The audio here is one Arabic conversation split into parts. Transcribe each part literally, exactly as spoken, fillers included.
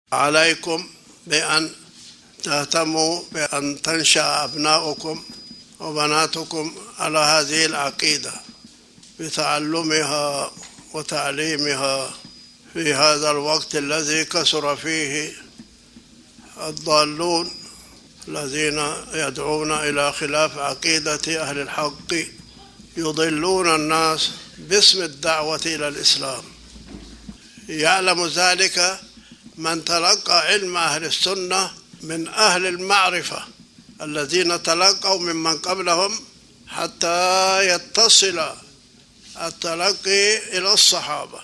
عليكم بأن تهتموا بأن تنشأ أبناؤكم وبناتكم على هذه العقيدة بتعلمها وتعليمها في هذا الوقت الذي كثر فيه الضالون الذين يدعون إلى خلاف عقيدة أهل الحق، يضلون الناس باسم الدعوة إلى الإسلام. يعلم ذلك من تلقى علم أهل السنة من أهل المعرفة الذين تلقوا ممن قبلهم حتى يتصل التلقي إلى الصحابة.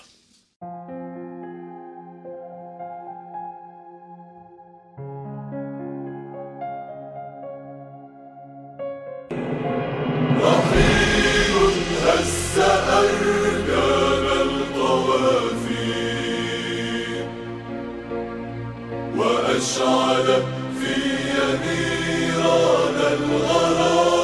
رحيل هز أركان القوافي وأشعل في نيران الغرام.